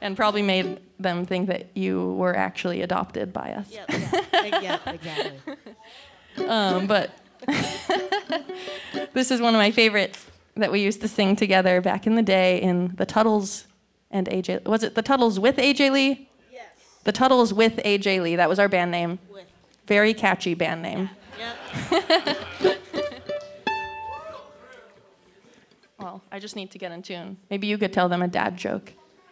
And probably made them think that you were actually adopted by us. Yeah, exactly. But this is one of my favorites that we used to sing together back in the day in the Tuttles and AJ. Was it the Tuttles with AJ Lee? Yes. The Tuttles with AJ Lee. That was our band name. With. Very catchy band name. Yep. Well, I just need to get in tune. Maybe you could tell them a dad joke.